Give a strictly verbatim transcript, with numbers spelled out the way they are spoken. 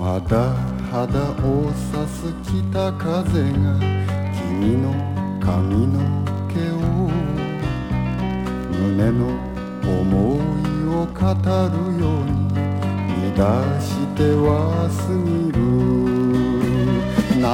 まだ肌を刺す北風が君の髪の毛を胸の思いを語るように乱しては過ぎる